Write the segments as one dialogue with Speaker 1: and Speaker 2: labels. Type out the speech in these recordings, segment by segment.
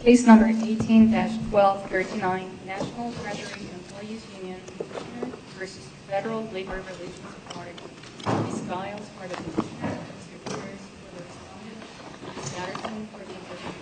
Speaker 1: Case number 18-1239, National Treasury Employees Union Commissioner versus Federal Labor Relations Authority. Ms. Giles for the Commissioner, Mr. Peters for the Respondent, Ms. Patterson for the Interpreter.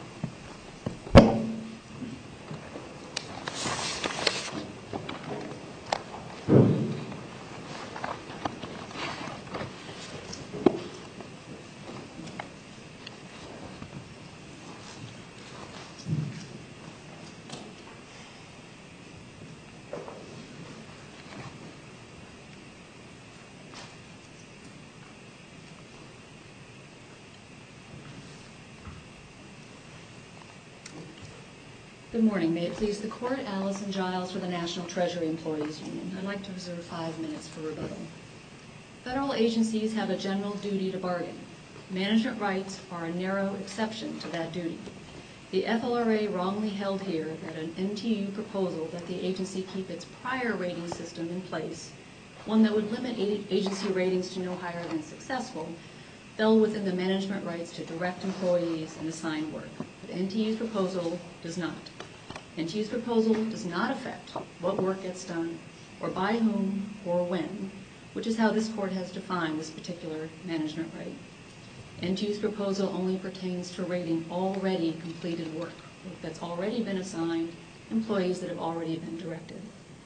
Speaker 2: Good morning. May it please the Court, Allison Giles for the National Treasury Employees Union. I'd like to reserve 5 minutes for rebuttal. Federal agencies have a general duty to bargain. Management rights are a narrow exception to that duty. The FLRA wrongly held here that an NTU proposal that the agency keep its prior rating system in place, one that would limit agency ratings to no higher than successful, fell within the management rights to direct employees and assign work. But NTU's proposal does not. NTU's proposal does not affect what work gets done, or by whom, or when, which is how this Court has defined this particular management right. NTU's proposal only pertains to rating already completed work that's already been assigned, employees that have already been directed.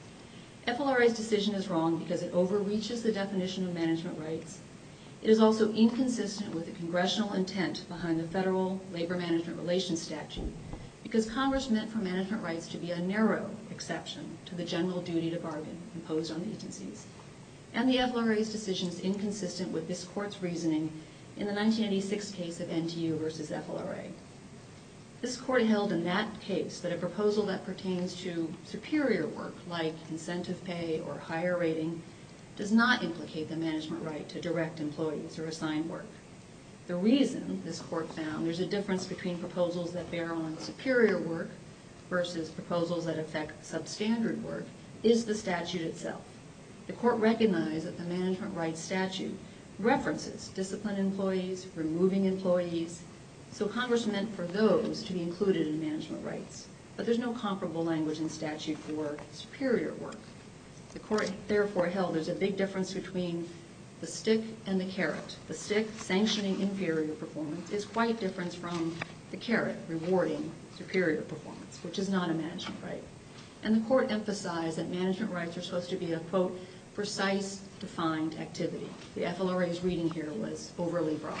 Speaker 2: FLRA's decision is wrong because it overreaches the definition of management rights. It is also inconsistent with the congressional intent behind the Federal Labor Management Relations Statute, because Congress meant for management rights to be a narrow exception to the general duty to bargain imposed on agencies. And the FLRA's decision is inconsistent with this Court's reasoning in the 1986 case of NTU versus FLRA. This Court held in that case that a proposal that pertains to superior work, like incentive pay or higher rating, does not implicate the management right to direct employees or assign work. The reason, this Court found, there's a difference between proposals that bear on superior work versus proposals that affect substandard work is the statute itself. The Court recognized that the management rights statute references disciplined employees, removing employees, so Congress meant for those to be included in management rights. But there's no comparable language in statute for superior work. The Court therefore held there's a big difference between the stick and the carrot. The stick, sanctioning inferior performance, is quite different from the carrot, rewarding superior performance, which is not a management right. And the Court emphasized that management rights are supposed to be a, quote, precise, defined activity. The FLRA's reading here was overly broad.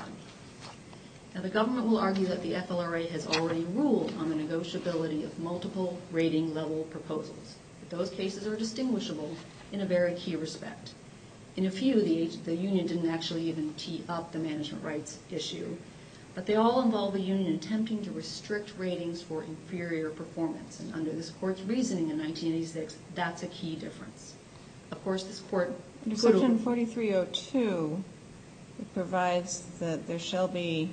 Speaker 2: Now, the government will argue that the FLRA has already ruled on the negotiability of multiple rating level proposals. But those cases are distinguishable in a very key respect. In a few, the union didn't actually even tee up the management rights issue, but they all involve the union attempting to restrict ratings for inferior performance. And under this Court's reasoning in 1986, that's a key difference. Of course, this Court...
Speaker 3: Under Section 4302, it provides that there shall be,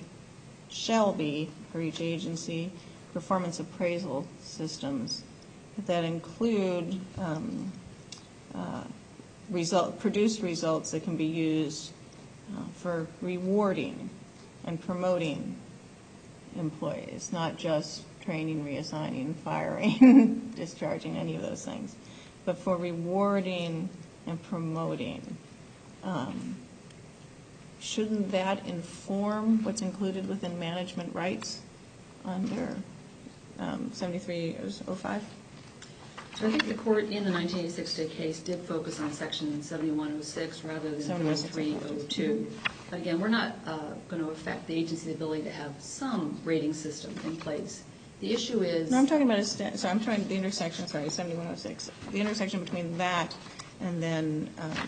Speaker 3: for each agency, performance appraisal systems that include produced results that can be used for rewarding and promoting employees, not just training, reassigning, firing, discharging, any of those things, but for rewarding and promoting. Shouldn't that inform what's included within management rights under 7305?
Speaker 2: So I think the Court in the 1986 case did focus on Section 7106 rather than 7302. But again, we're not going to affect the agency's ability to have some rating system in place. The issue is...
Speaker 3: No, I'm talking about the intersection, 7106. The intersection between that and then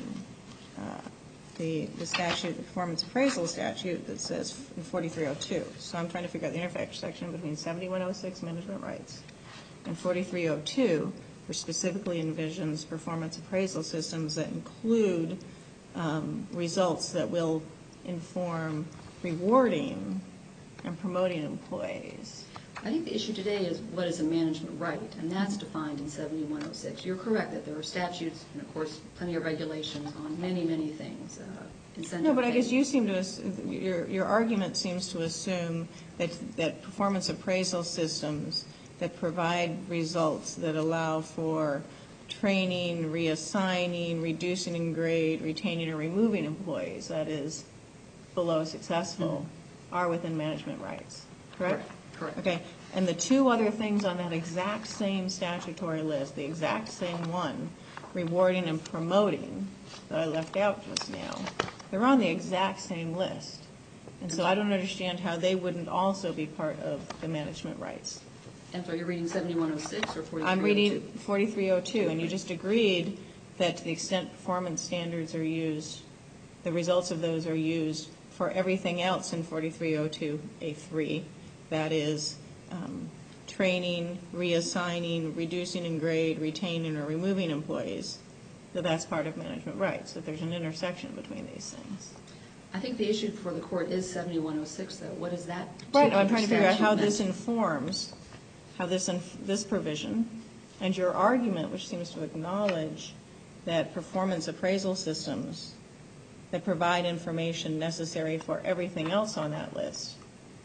Speaker 3: the statute, the performance appraisal statute that says in 4302. So I'm trying to figure out the intersection between 7106, management rights, and 4302, which specifically envisions performance appraisal systems that include results that will inform rewarding and promoting employees.
Speaker 2: I think the issue today is what is a management right, and that's defined in 7106. You're correct that there are statutes and, of course, plenty of regulations on many, many things.
Speaker 3: No, but I guess you seem to, your argument seems to assume that performance appraisal systems that provide results that allow for training, reassigning, reducing in grade, retaining or removing employees, that is, below successful, are within management rights, correct?
Speaker 2: Correct.
Speaker 3: Okay, and the two other things on that exact same statutory list, the exact same one, rewarding and promoting, that I left out just now, they're on the exact same list. And so I don't understand how they wouldn't also be part of the management rights.
Speaker 2: And so you're reading 7106 or 4302?
Speaker 3: I'm reading 4302, and you just agreed that to the extent performance standards are used, the results of those are used for everything else in 4302A3, that is training, reassigning, reducing in grade, retaining or removing employees, that that's part of management rights, that there's an intersection between these things.
Speaker 2: I think the issue for the court is 7106, though. What is that?
Speaker 3: Right, I'm trying to figure out how
Speaker 2: statute
Speaker 3: this
Speaker 2: meant?
Speaker 3: informs, how this provision, and your argument, which seems to acknowledge that performance appraisal systems that provide information necessary for everything else on that list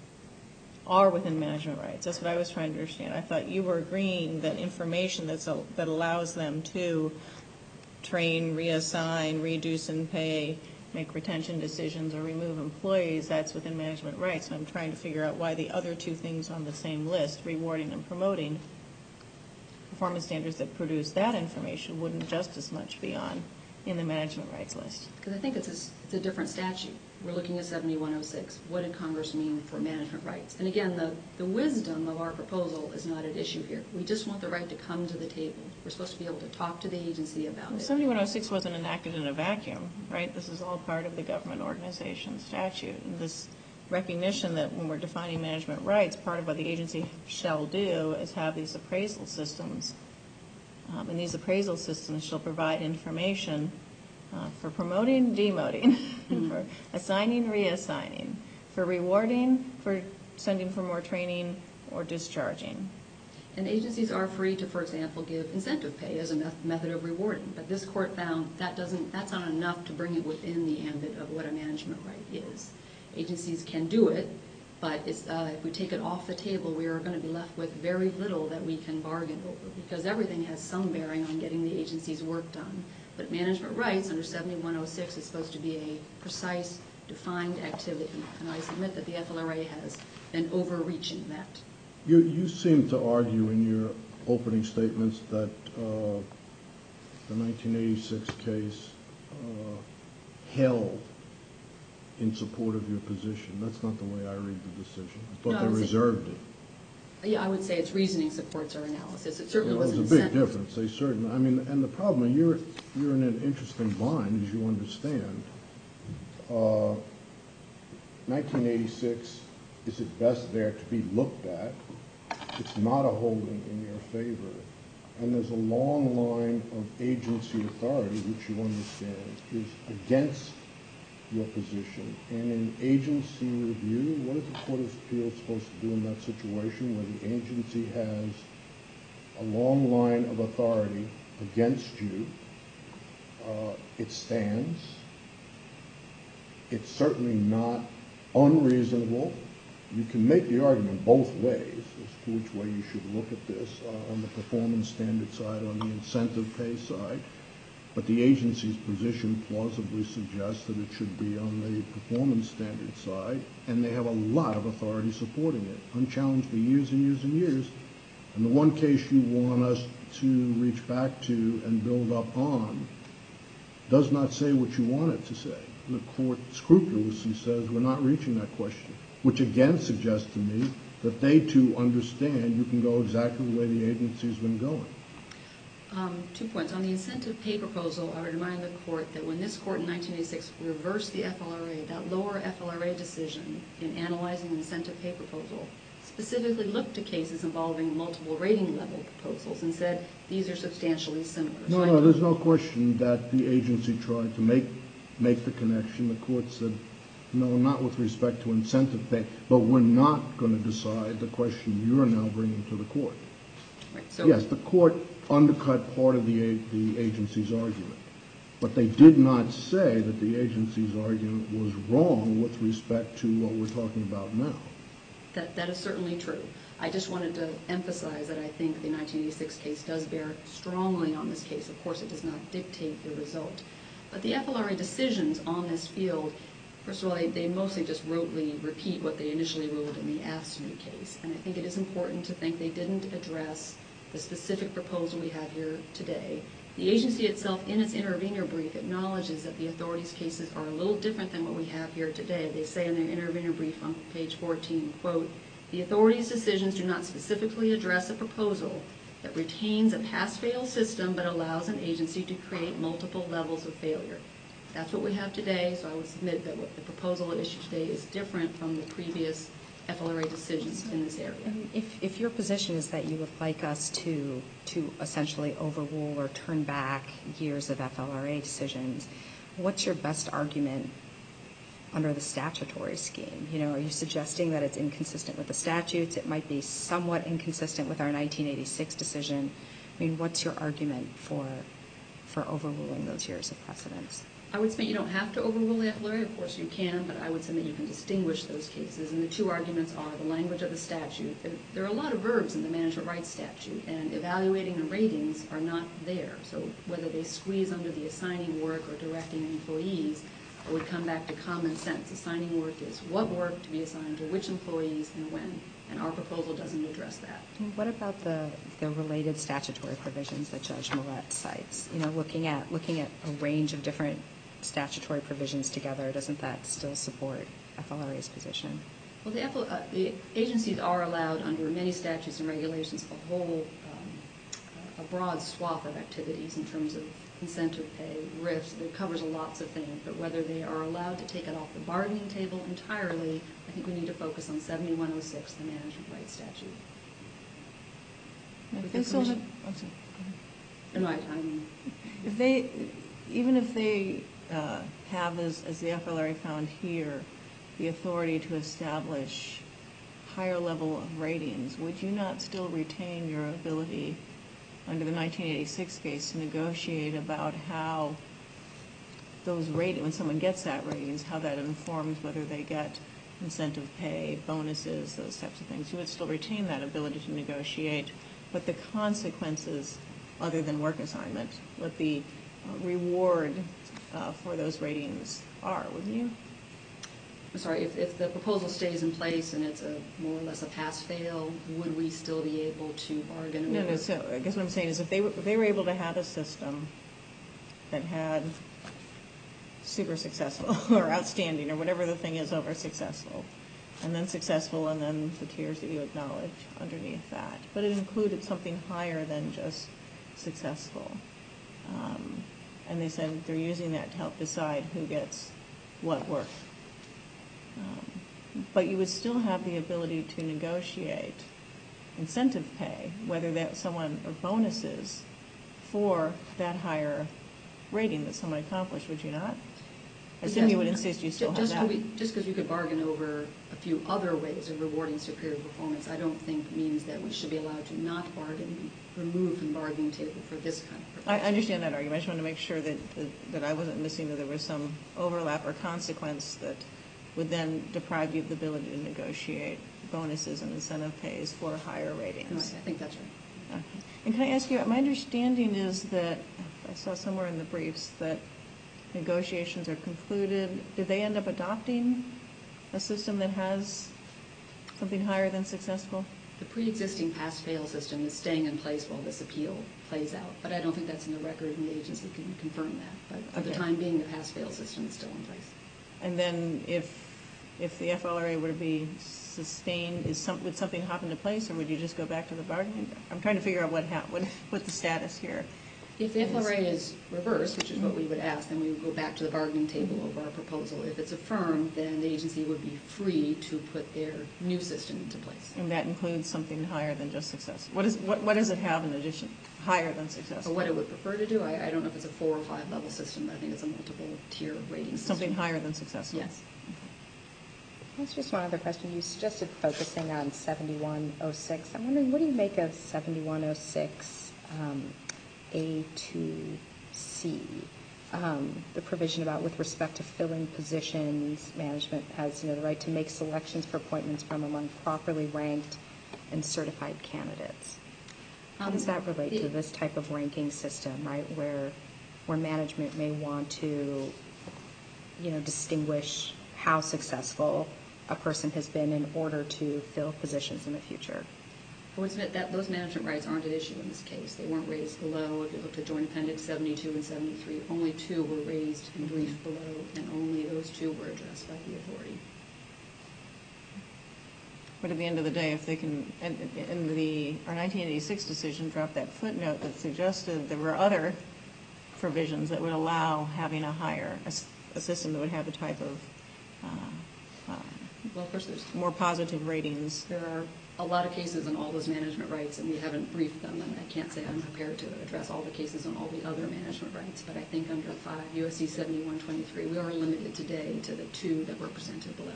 Speaker 3: are within management rights. That's what I was trying to understand. I thought you were agreeing that information that allows them to train, reassign, reduce in pay, make retention decisions, or remove employees, that's within management rights. And I'm trying to figure out why the other two things on the same list, rewarding and promoting, performance standards that produce that information wouldn't just as much be on in the management rights list.
Speaker 2: Because I think it's a different statute. We're looking at 7106. What did Congress mean for management rights? And again, the wisdom of our proposal is not at issue here. We just want the right to come to the table. We're supposed to be able to talk to the agency about it.
Speaker 3: 7106 wasn't enacted in a vacuum, right? This is all part of the government organization statute. And this recognition that when we're defining management rights, part of what the agency shall do is have these appraisal systems. And these appraisal systems shall provide information for promoting, demoting, for assigning, reassigning, for rewarding, for sending for more training, or discharging.
Speaker 2: And agencies are free to, for example, give incentive pay as a method of rewarding. But this court found that's not enough to bring it within the ambit of what a management right is. Agencies can do it, but if we take it off the table, we are going to be left with very little that we can bargain over, because everything has some bearing on getting the agency's work done. But management rights under 7106 is supposed to be a precise, defined activity. And I submit that the FLRA has been overreaching that.
Speaker 4: You seem to argue in your opening statements that the 1986 case held in support of your position. That's not the way I read the decision. I thought they reserved it.
Speaker 2: Yeah, I would say its reasoning supports our analysis. It certainly was an
Speaker 4: There's a big difference. They certainly, I mean, and the problem, you're in an interesting bind, as you understand. 1986, is it best there to be looked at? It's not a holding in your favor. And there's a long line of agency authority, which you understand, is against your position. And in agency review, what is the Court of Appeals supposed to do in that situation where the agency has a long line of authority against you? It stands. It's certainly not unreasonable. You can make the argument both ways as to which way you should look at this, on the performance standard side, on the incentive pay side. But the agency's position plausibly suggests that it should be on the performance standard side, and they have a lot of authority supporting it, unchallenged for years and years and years. And the one case you want us to reach back to and build up on does not say what you want it to say. The court scrupulously says we're not reaching that question, which again suggests to me that they too understand you can go exactly the way the agency's been going.
Speaker 2: 2 points. On the incentive pay proposal, I would remind the court that when this court in 1986 reversed the FLRA, that lower FLRA decision in analyzing the incentive pay proposal specifically looked to cases involving multiple rating level proposals and said these are substantially similar.
Speaker 4: No, there's no question that the agency tried to make the connection. The court said, no, not with respect to incentive pay, but we're not going to decide the question you're now bringing to the court.
Speaker 2: Right, so
Speaker 4: yes, the court undercut part of the agency's argument, but they did not say that the agency's argument was wrong with respect to what we're talking about now.
Speaker 2: That is certainly true. I just wanted to emphasize that I think the 1986 case does bear strongly on this case. Of course, it does not dictate the result. But the FLRA decisions on this field, first of all, they mostly just rotely repeat what they initially ruled in the AFSCME case. And I think it is important to think they didn't address the specific proposal we have here today. The agency itself, in its intervenor brief, acknowledges that the authorities' cases are a little different than what we have here today. They say in their intervenor brief on page 14, quote, the authorities' decisions do not specifically address a proposal that retains a pass-fail system but allows an agency to create multiple levels of failure. That's what we have today, so I would submit that what the proposal at issue today is different from the previous FLRA decisions in this area.
Speaker 5: If your position is that you would like us to essentially overrule or turn back years of FLRA decisions, what's your best argument under the statutory scheme? You know, are you suggesting that it's inconsistent with the statutes? It might be somewhat inconsistent with our 1986 decision. I mean, what's your argument for overruling those years of precedence?
Speaker 2: I would submit you don't have to overrule the FLRA. Of course you can, but I would submit you can distinguish those cases. And the two arguments are the language of the statute. There are a lot of verbs in the management rights statute, and evaluating and ratings are not there. So whether they squeeze under the assigning work or directing employees, it would come back to common sense. Assigning work is what work to be assigned to which employees and when, and our proposal doesn't address that.
Speaker 5: What about the related statutory provisions that Judge Millett cites? You know, looking at a range of different statutory provisions together, doesn't that still support FLRA's position?
Speaker 2: Well, the agencies are allowed under many statutes and regulations a broad swath of activities in terms of incentive pay, RIFs. It covers lots of things, but whether they are allowed to take it off the bargaining table entirely, I think we need to focus on 7106, the management rights statute.
Speaker 3: Even if they have, as the FLRA found here, the authority to establish higher level of ratings, would you not still retain your ability under the 1986 case to negotiate about how those ratings, when someone gets that ratings, how that informs whether they get incentive pay, bonuses, those types of things? You would still retain that ability to negotiate, but the consequences, other than work assignment, what the reward for those ratings are, wouldn't you?
Speaker 2: I'm sorry, if the proposal stays in place and it's a more or less a pass-fail, would we still be able to bargain?
Speaker 3: No, so I guess what I'm saying is if they were able to have a system that had super successful or outstanding or whatever the thing is over successful, and then successful and then the tiers that you acknowledge underneath that, but it included something higher than just successful. And they said they're using that to help decide who gets what work. But you would still have the ability to negotiate incentive pay, whether that's someone or bonuses for that higher rating that someone accomplished, would you not? I assume you would insist you still have that.
Speaker 2: Just because you could bargain over a few other ways of rewarding superior performance, I don't think means that we should be allowed to not bargain, remove from the bargaining table for this kind of purpose.
Speaker 3: I understand that argument. I just wanted to make sure that I wasn't missing, that there was some overlap or consequence that would then deprive you of the ability to negotiate bonuses and incentive pays for higher ratings.
Speaker 2: I think that's right.
Speaker 3: Okay. And can I ask you, my understanding is that, I saw somewhere in the briefs that negotiations are concluded. Did they end up adopting a system that has something higher than successful?
Speaker 2: The pre-existing pass-fail system is staying in place while this appeal plays out, but I don't think that's in the record, and the agency can confirm that. But for the time being, the pass-fail system is still in place. And
Speaker 3: then if the FLRA were to be sustained, would something hop into place, or would you just go back to the bargaining? I'm trying to figure out what the status here is.
Speaker 2: If the FLRA is reversed, which is what we would ask, then we would go back to the bargaining table over our proposal. If it's affirmed, then the agency would be free to put their new system into place.
Speaker 3: And that includes something higher than just success. What does it have in addition, higher than successful?
Speaker 2: Or what it would prefer to do, I don't know if it's a 4 or 5 level system, but I think it's a multiple tier rating system.
Speaker 3: Something higher than successful?
Speaker 2: Yes.
Speaker 5: That's just one other question. You suggested focusing on 7106. I'm wondering, what do you make of 7106 A2C? The provision about with respect to filling positions, management has the right to make selections for appointments from among properly ranked and certified candidates. How does that relate to this type of ranking system, right, where management may want to, distinguish how successful a person has been in order to fill positions in the future?
Speaker 2: I would submit that those management rights aren't at issue in this case. They weren't raised below. If you look at Joint Appendix 72 and 73, only 2 were raised and briefed below, and only those 2 were addressed by the authority.
Speaker 3: But at the end of the day, if they can, our 1986 decision dropped that footnote that suggested there were other provisions that would allow having a system that would have a type of
Speaker 2: Well, of course, there's
Speaker 3: more positive ratings.
Speaker 2: There are a lot of cases on all those management rights, and we haven't briefed them, and I can't say I'm prepared to address all the cases on all the other management rights, but I think under 5 U.S.C. 7123, we are limited today to the 2 that were presented below.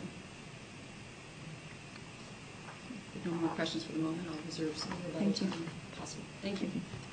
Speaker 2: If no more questions for the moment, I'll reserve some rebuttal time if possible. Thank you.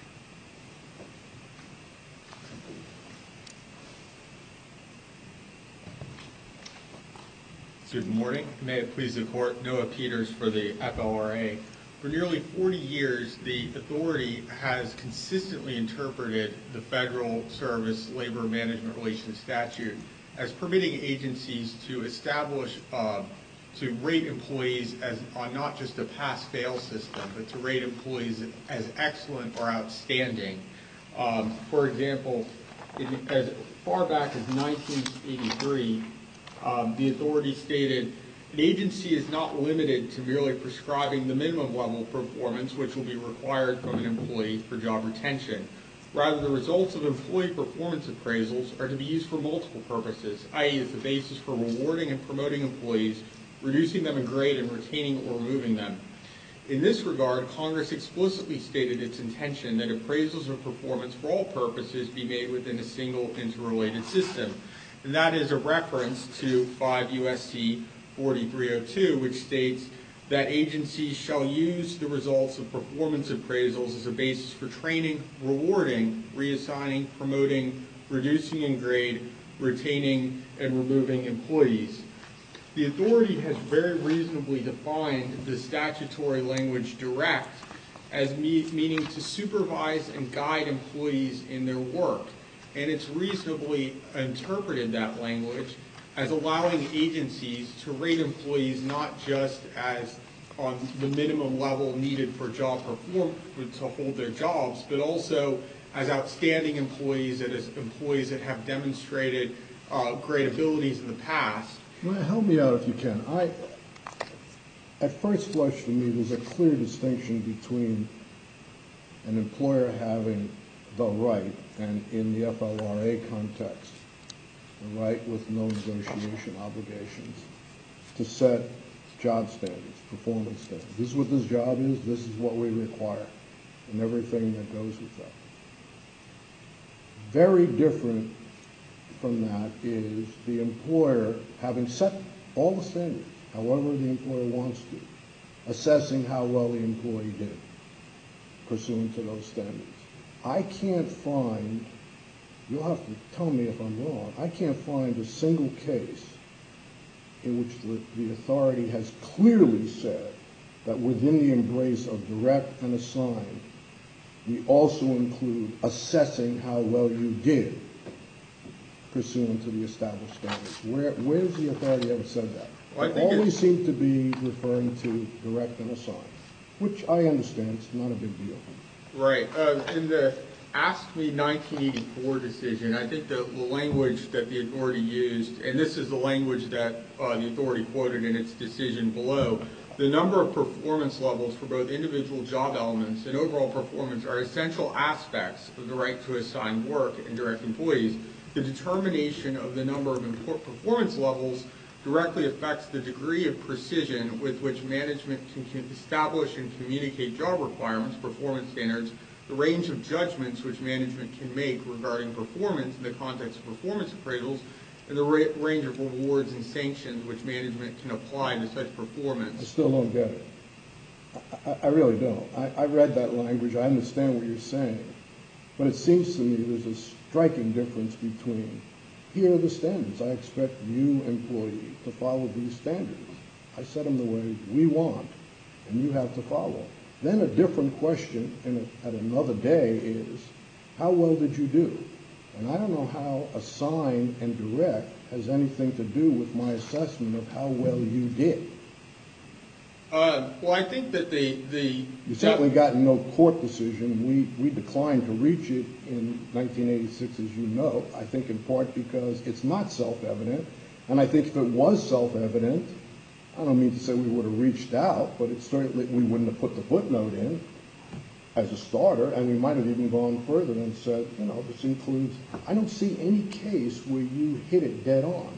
Speaker 6: Good morning. May it please the Court, Noah Peters for the FLRA. For nearly 40 years, the authority has consistently interpreted the Federal Service Labor Management Relations Statute as permitting agencies to establish, to rate employees as on not just a pass-fail system, but to rate employees as excellent or outstanding. For example, as far back as 1983, the authority stated, an agency is not limited to merely prescribing the minimum level of performance which will be required from an employee for job retention. Rather, the results of employee performance appraisals are to be used for multiple purposes, i.e. as the basis for rewarding and promoting employees, reducing them in grade, and retaining or removing them. In this regard, Congress explicitly stated its intention that appraisals of performance for all purposes be made within a single interrelated system. And that is a reference to 5 U.S.C. 4302, which states that agencies shall use the results of performance appraisals as a basis for training, rewarding, reassigning, promoting, reducing in grade, retaining, and removing employees. The authority has very reasonably defined the statutory language direct as meaning to supervise and guide employees in their work. And it's reasonably interpreted that language as allowing agencies to rate employees not just as on the minimum level needed for job performance to hold their jobs, but also as outstanding employees, as employees that have demonstrated great abilities in the past.
Speaker 4: Well, help me out if you can. At first blush to me, there's a clear distinction between an employer having the right, and in the FLRA context, the right with no negotiation obligations, to set job standards, performance standards. This is what this job is, this is what we require, and everything that goes with that. Very different from that is the employer having set all the standards, however the employer wants to, assessing how well the employee did, pursuant to those standards. I can't find, you'll have to tell me if I'm wrong, I can't find a single case in which the authority has clearly said that within the embrace of direct and assigned, we also include assessing how well you did pursuant to the established standards. Where's the authority ever said that?
Speaker 6: Well,
Speaker 4: They always seem to be referring to direct and assigned, which I understand, it's not a big deal.
Speaker 6: Right. In the AFSCME 1984 decision, I think the language that the authority used, and this is the language that the authority quoted in its decision below, the number of performance levels for both individual job elements and overall performance are essential aspects of the right to assign work and direct employees. The determination of the number of performance levels directly affects the degree of precision with which management can establish and communicate job requirements, performance standards, the range of judgments which management can make regarding performance in the context of performance appraisals, and the range of rewards and sanctions which management can apply to such performance.
Speaker 4: I still don't get it. I really don't. I read that language. I understand what you're saying. But it seems to me there's a striking difference between, here are the standards. I expect you, employee, to follow these standards. I set them the way we want. and you have to follow. Then a different question at another day is, how well did you do? And I don't know how assign and direct has anything to do with my assessment of how well you did.
Speaker 6: Well, I think that
Speaker 4: You certainly got no court decision. We declined to reach it in 1986, as you know, I think in part because it's not self-evident. And I think if it was self-evident, I don't mean to say we would have reached out, but it certainly we wouldn't have put the footnote in as a starter, and we might have even gone further and said, you know, this includes, I don't see any case where you hit it dead on.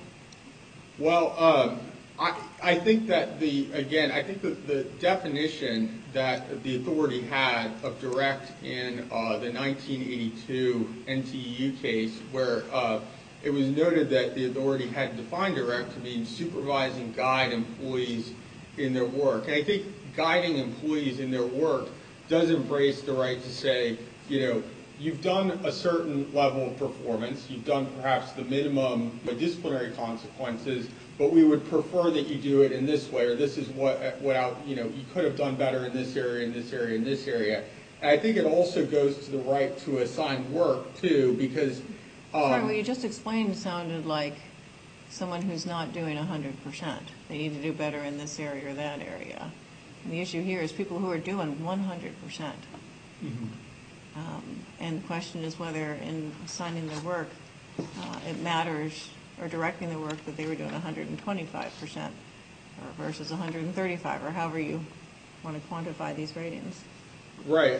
Speaker 6: Well, I think that I think that the definition that the authority had of direct in the 1982 NTU case, where it was noted that the authority had defined direct to mean supervising, guide employees in their work. And I think guiding employees in their work does embrace the right to say, you know, you've done a certain level of performance, you've done perhaps the minimum disciplinary consequences, but we would prefer that you do it in this way, or this is you could have done better in this area, in this area, in this area. And I think it also goes to the right to assign work, too, because...
Speaker 3: Sorry, what you just explained sounded like someone who's not doing 100%. They need to do better in this area or that area. And the issue here is people who are doing 100%. Mm-hmm. And the question is whether in assigning the work, it matters, or directing the work, that they were doing 125% or versus 135, or however you want to quantify these ratings.
Speaker 6: Right.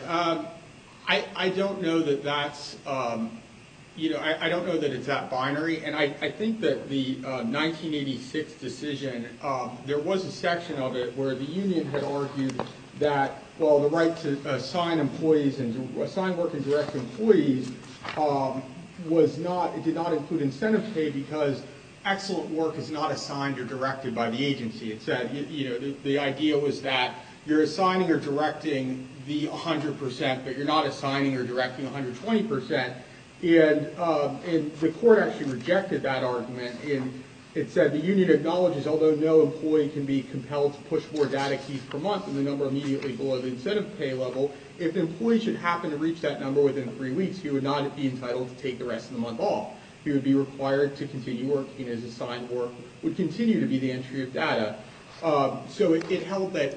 Speaker 6: I don't know that that's, I don't know that it's that binary. And I think that the 1986 decision, there was a section of it where the union had argued that, well, the right to assign employees and assign work and direct employees it did not include incentive pay because excellent work is not assigned or directed by the agency. It said, the idea was that you're assigning or directing the 100%, but you're not assigning or directing 120%. And the court actually rejected that argument. And it said the union acknowledges, although no employee can be compelled to push more data keys per month than the number immediately below the incentive pay level, if the employee should happen to reach that number within 3 weeks, he would not be entitled to take the rest of the month off. He would be required to continue working. His assigned work would continue to be the entry of data. So it held that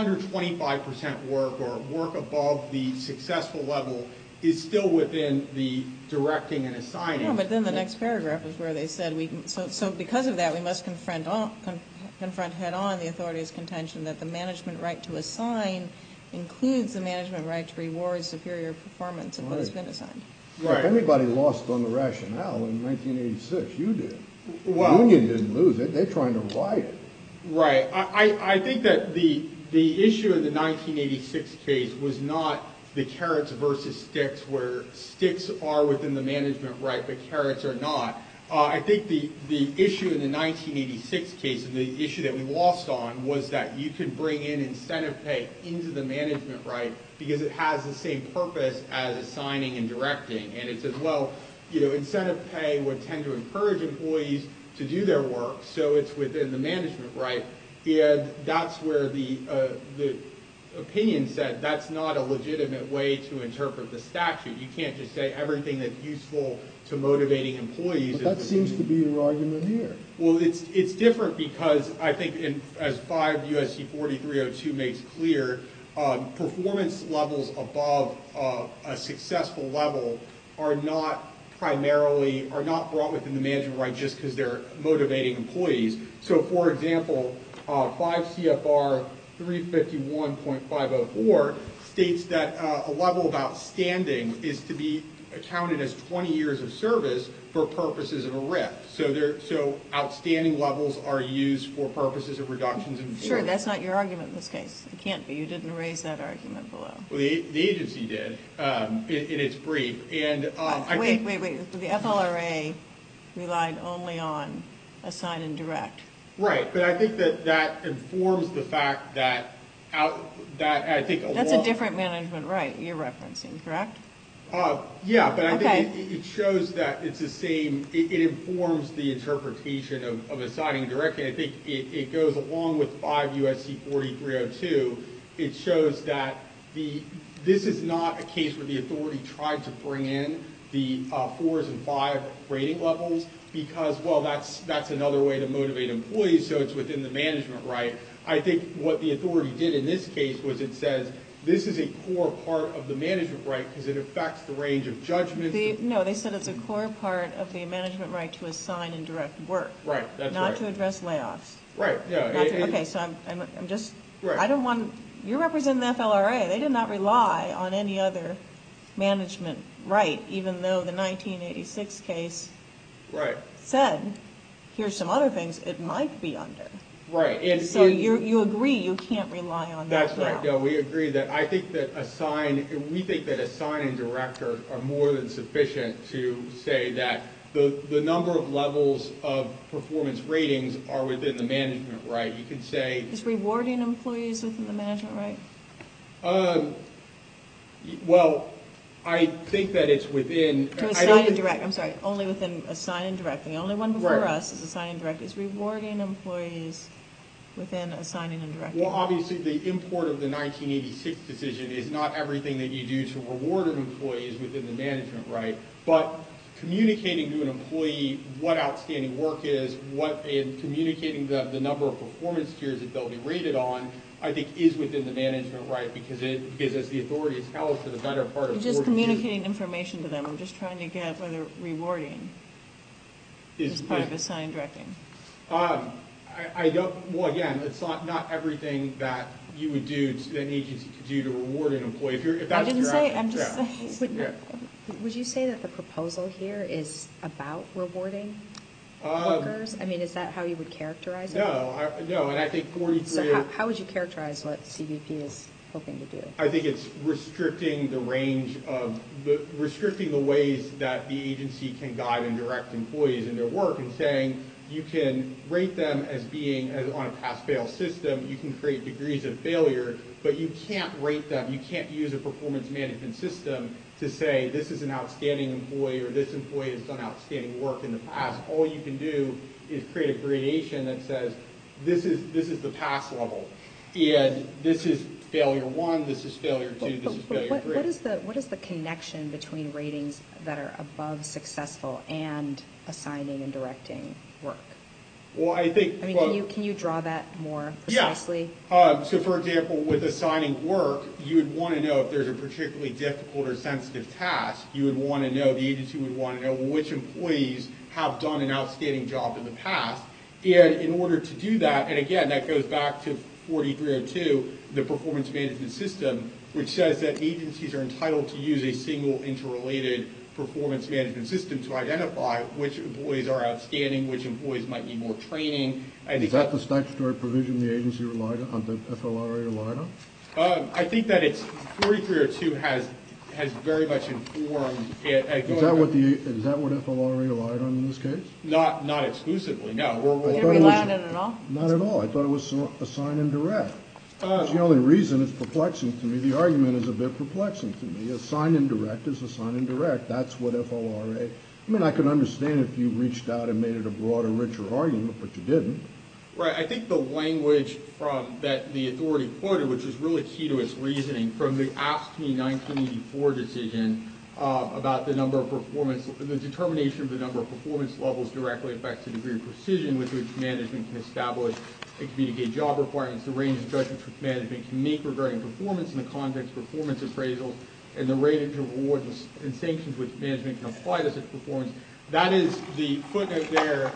Speaker 6: 125% work or work above the successful level is still within the directing and assigning.
Speaker 3: No, but then the next paragraph is where they said, so because of that, we must confront head-on the authority's contention that the management right to assign includes the management right to reward superior performance of what has been assigned.
Speaker 4: Right. If anybody lost on the rationale in 1986, you did. Well, the union didn't lose it. They're trying to ride it.
Speaker 6: Right. I think that the issue in the 1986 case was not the carrots versus sticks, where sticks are within the management right, but carrots are not. I think the issue in the 1986 case, and the issue that we lost on, was that you could bring in incentive pay into the management right because it has the same purpose as assigning and directing. And it says, well, incentive pay would tend to encourage employees to do their work, so it's within the management right. And that's where the opinion said that's not a legitimate way to interpret the statute. You can't just say everything that's useful to motivating employees.
Speaker 4: But that seems to be your argument here.
Speaker 6: Well, it's different because I think as 5 U.S.C. 4302 makes clear, performance levels above a successful level are not brought within the management right just because they're motivating employees. So, for example, 5 CFR 351.504 states that a level of outstanding is to be accounted as 20 years of service for purposes of a RIF. So outstanding levels are used for purposes of reductions in force.
Speaker 3: Sure, that's not your argument in this case. It can't be. You didn't raise that argument below.
Speaker 6: Well, the agency did in its brief. And
Speaker 3: wait. The FLRA relied only on assign and direct.
Speaker 6: Right, but I think that informs the fact that I think
Speaker 3: that's a different management right you're referencing, correct?
Speaker 6: Yeah, but I think it shows that it's the same. It informs the interpretation of assigning and directing. I think it goes along with 5 U.S.C. 4302 it shows that this is not a case where the authority tried to bring in the 4s and 5 rating levels because, well, that's another way to motivate employees, so it's within the management right. I think what the authority did in this case was it says this is a core part of the management right because it affects the range of judgments.
Speaker 3: No, they said it's a core part of the management right to assign and direct work.
Speaker 6: Right, that's
Speaker 3: not
Speaker 6: right.
Speaker 3: to address layoffs.
Speaker 6: Right, yeah.
Speaker 3: Okay, so I'm just,
Speaker 6: Right.
Speaker 3: I don't want, you're representing the FLRA. They did not rely on any other management right, even though the 1986 case
Speaker 6: Right.
Speaker 3: said, here's some other things it might be under.
Speaker 6: Right. And
Speaker 3: So you agree you can't rely on that
Speaker 6: That's right.
Speaker 3: now.
Speaker 6: No, we agree that I think that we think that assign and direct are more than sufficient to say that the number of levels of performance ratings are within the management right. You could say
Speaker 3: Is rewarding employees within the management right?
Speaker 6: Well, I think that it's within.
Speaker 3: To assign and direct, I'm sorry, only within assign and direct. The only one before
Speaker 6: Right.
Speaker 3: us is assign and direct. Is rewarding employees within assigning and directing?
Speaker 6: Well, obviously, the import of the 1986 decision is not everything that you do to reward an employee is within the management right, but communicating to an employee what outstanding work is, and communicating the number of performance tiers that they'll be rated on, I think is within the management right because as the authority has held for the better part of 40
Speaker 3: You're just
Speaker 6: years.
Speaker 3: communicating information to them. I'm just trying to get whether rewarding is part of assign and directing.
Speaker 6: I don't. Well, again, it's not everything that you would do that an agency could do to reward an employee. If that's
Speaker 3: I didn't
Speaker 6: your
Speaker 3: say.
Speaker 6: action,
Speaker 3: I'm just
Speaker 6: yeah.
Speaker 3: saying.
Speaker 6: Yeah.
Speaker 5: Would you say that the proposal here is about rewarding workers? I mean, is that how you would characterize it?
Speaker 6: No, and I think 43.
Speaker 5: So how would you characterize what CBP is hoping to do?
Speaker 6: I think it's restricting the range of restricting the ways that the agency can guide and direct employees in their work, and saying you can rate them as being on a pass-fail system. You can create degrees of failure, but you can't rate them. You can't use a performance management system to say this is an outstanding employee or this employee has done outstanding work in the past. All you can do is create a gradation that says this is the pass level, and this is failure 1, this is failure 2, this is failure 3.
Speaker 5: What is the connection between ratings that are above successful and assigning and directing work?
Speaker 6: Well, I think.
Speaker 5: I mean, can you draw that more precisely?
Speaker 6: Yeah. So, for example, with assigning work, you would want to know if there's a particularly difficult or sensitive task. You would want to know, the agency would want to know, well, which employees have done an outstanding job in the past. And in order to do that, and again, that goes back to 4302, the performance management system, which says that agencies are entitled to use a single interrelated performance management system to identify which employees are outstanding, which employees might need more training.
Speaker 4: Is that the statutory provision the agency relied on, the FLRA relied on?
Speaker 6: I think that it's 4302 has very much informed it.
Speaker 4: Is that what FLRA relied on in this case?
Speaker 6: Not exclusively, no.
Speaker 3: You didn't rely on it at all?
Speaker 4: Not at all. I thought it was assign and direct. That's the only reason it's perplexing to me. The argument is a bit perplexing to me. Assign and direct is assign and direct. That's what FLRA. I mean, I could understand if you reached out and made it a broader, richer argument, but you didn't.
Speaker 6: Right. I think the language from that the authority quoted, which was really key to its reasoning, from the AFSCME 1984 decision about the number of performance, the determination of the number of performance levels directly affects the degree of precision with which management can establish and communicate job requirements, the range of judgments which management can make regarding performance in the context of performance appraisals, and the range of rewards and sanctions which management can apply to such performance. That is, the footnote there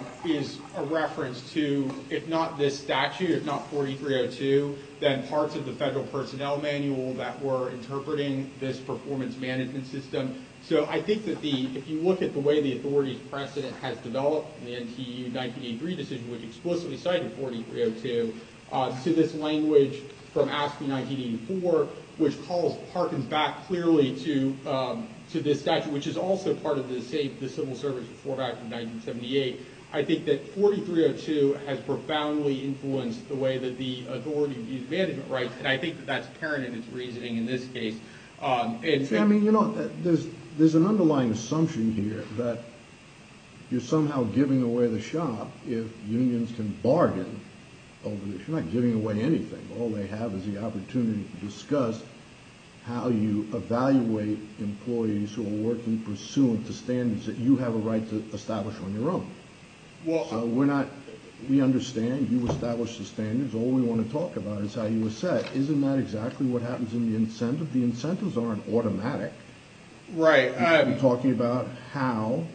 Speaker 6: is a reference to, if not this statute, if not 4302, then parts of the Federal Personnel Manual that were interpreting this performance management system. So I think that if you look at the way the authority's precedent has developed in the NTU 1983 decision, which explicitly cited 4302, to this language from AFSCME 1984, which harkens back clearly to this statute, which is also part of the Civil Service Reform Act of 1978, I think that 4302 has profoundly influenced the way that the authority views management rights, and I think that that's apparent in its reasoning in this case. I
Speaker 4: mean, you know, there's an underlying assumption here that you're somehow giving away the shop if unions can bargain over this. You're not giving away anything. All they have is the opportunity to discuss how you evaluate employees who are working pursuant to standards that you have a right to establish on your own.
Speaker 6: Well,
Speaker 4: So we understand you establish the standards. All we want to talk about is how you assess. Isn't that exactly what happens in the incentive? The incentives aren't automatic.
Speaker 6: right.
Speaker 4: We're talking about how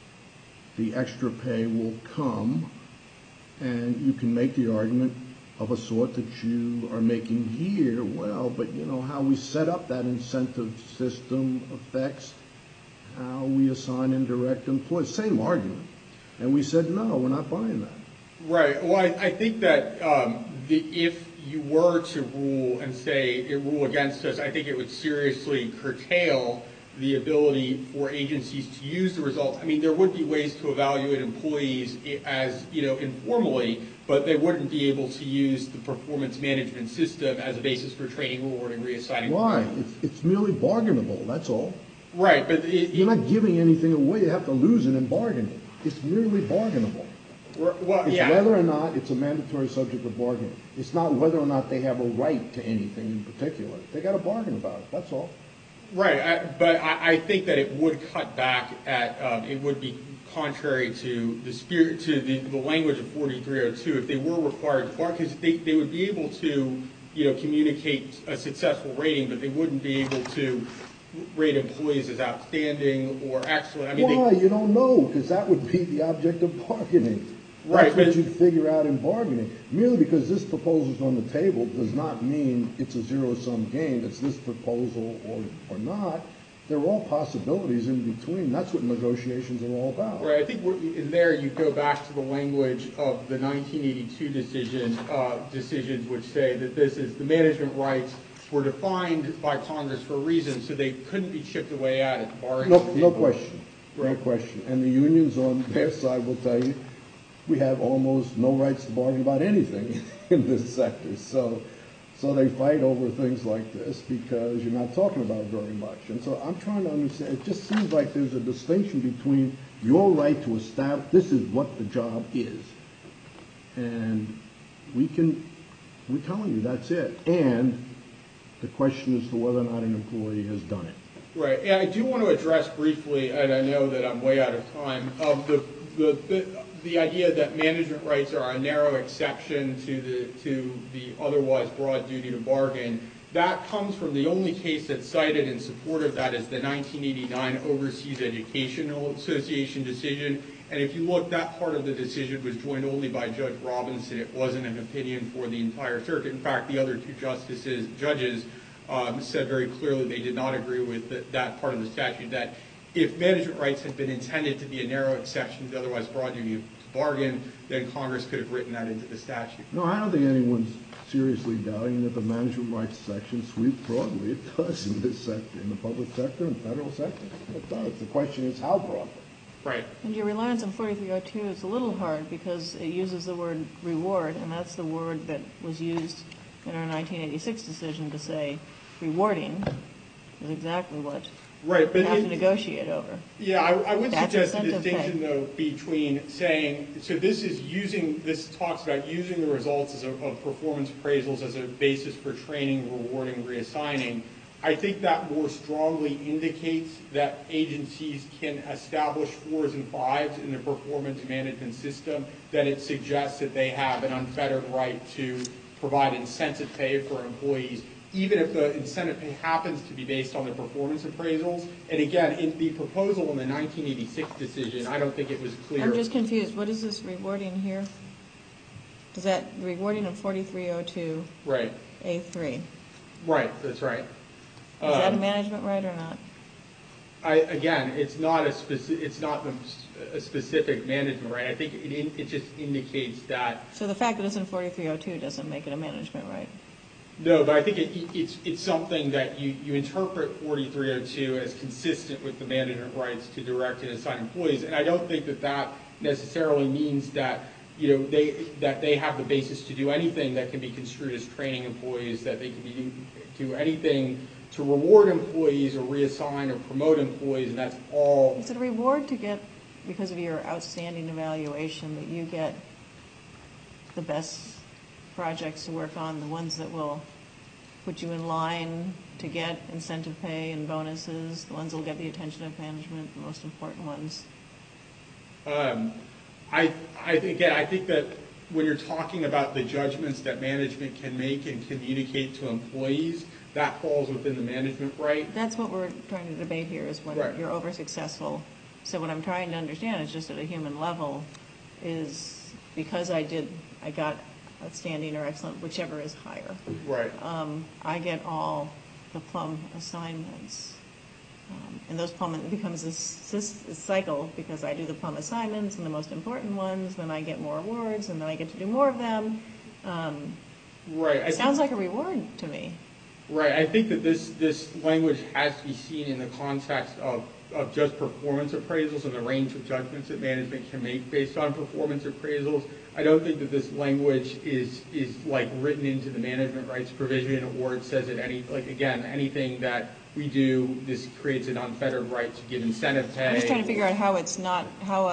Speaker 4: the extra pay will come, and you can make the argument of a sort that you are making here. Well, but you know how we set up that incentive system affects how we assign indirect employees. Same argument. And we said, no, we're not buying that.
Speaker 6: Right. Well, I think that if you were to rule and say it rule against us, I think it would seriously curtail the ability for agencies to use the results. I mean, there would be ways to evaluate employees as, informally, but they wouldn't be able to use the performance management system as a basis for training, rewarding, reassigning.
Speaker 4: Why? It's merely bargainable, that's all.
Speaker 6: Right, but
Speaker 4: You're not giving anything away. You have to lose it in bargaining. It's merely bargainable.
Speaker 6: well,
Speaker 4: It's
Speaker 6: yeah.
Speaker 4: whether or not it's a mandatory subject of bargaining. It's not whether or not they have a right to anything in particular. They got to bargain about it, that's all.
Speaker 6: Right, but I think that it would cut back at, it would be contrary to the spirit, to the language of 4302 if they were required to bargain, because they would be able to, communicate a successful rating, but they wouldn't be able to rate employees as outstanding or excellent. I mean,
Speaker 4: Why? You don't know, because that would be the object of bargaining.
Speaker 6: Right,
Speaker 4: That's what
Speaker 6: but-
Speaker 4: you'd figure out in bargaining. Merely because this proposal's on the table does not mean it's a zero-sum game. It's this proposal or not. There are all possibilities in between. That's what negotiations are all about.
Speaker 6: Right, I think in there you go back to the language of the 1982 decisions which say that this is the management rights were defined by Congress for a reason, so they couldn't be chipped away at the bargaining table.
Speaker 4: No question. No
Speaker 6: Right.
Speaker 4: question. And the unions on their side will tell you, we have almost no rights to bargain about anything in this sector. So they fight over things like this because you're not talking about it very much. And so I'm trying to understand, it just seems like there's a distinction between your right to establish, this is what the job is. And we're telling you that's it. And the question is to whether or not an employee has done it.
Speaker 6: Right, and I do want to address briefly, and I know that I'm way out of time, of the idea that management rights are a narrow exception to the otherwise broad duty to bargain. That comes from the only case that's cited in support of that is the 1989 Overseas Educational Association decision. And if you look, that part of the decision was joined only by Judge Robinson. It wasn't an opinion for the entire circuit. In fact, the other two judges said very clearly they did not agree with that part of the statute, that if management rights had been intended to be a narrow exception to the otherwise broad duty to bargain, then Congress could have written that into the statute.
Speaker 4: No, I don't think anyone's seriously doubting that the management rights section sweeps broadly. It does in this sector, in the public sector and federal sector. It does. The question is how broadly.
Speaker 6: Right.
Speaker 3: And your reliance on 4302 is a little hard because it uses the word reward, and that's the word that was used in our 1986 decision to say rewarding is exactly what
Speaker 6: Right,
Speaker 3: we
Speaker 6: but
Speaker 3: have to negotiate over.
Speaker 6: Yeah, I would
Speaker 3: That's
Speaker 6: suggest a
Speaker 3: incentive
Speaker 6: distinction,
Speaker 3: pay.
Speaker 6: though, between saying, so this talks about using the results of performance appraisals as a basis for training, rewarding, reassigning. I think that more strongly indicates that agencies can establish 4s and 5s in the performance management system, that it suggests that they have an unfettered right to provide incentive pay for employees, even if the incentive pay happens to be based on the performance appraisals. And again, in the proposal in the 1986 decision, I don't think it was clear.
Speaker 3: I'm just confused. What is this rewarding here? Is that rewarding in 4302
Speaker 6: Right,
Speaker 3: A3?
Speaker 6: right, that's right.
Speaker 3: Is that a management right or not?
Speaker 6: Again, it's not a specific management right. I think it just indicates that.
Speaker 3: So the fact that it's in 4302 doesn't make it a management right?
Speaker 6: No, but I think it's something that you interpret 4302 as consistent with the management rights to direct and assign employees, and I don't think that necessarily means that they have the basis to do anything that can be construed as training employees, that they can do anything to reward employees or reassign or promote employees, and that's all.
Speaker 3: Is it a reward to get, because of your outstanding evaluation, that you get the best projects to work on, the ones that will put you in line to get incentive pay and bonuses, the ones that will get the attention of management, the most important ones?
Speaker 6: I think that when you're talking about the judgments that management can make and communicate to employees, that falls within the management right.
Speaker 3: That's what we're trying to debate here, is when
Speaker 6: Right.
Speaker 3: you're over-successful. So what I'm trying to understand is just at a human level is because I got outstanding or excellent, whichever is higher.
Speaker 6: Right.
Speaker 3: I get all the plum assignments. And those plum, it becomes this cycle because I do the plum assignments and the most important ones, then I get more awards, and then I get to do more of them.
Speaker 6: Right.
Speaker 3: It sounds like a reward to me.
Speaker 6: Right. I think that this language has to be seen in the context of just performance appraisals and the range of judgments that management can make based on performance appraisals. I don't think that this language is like written into the management rights provision, or it says that anything that we do, this creates an unfettered right to give incentive pay.
Speaker 3: I'm just trying to figure out how it's not,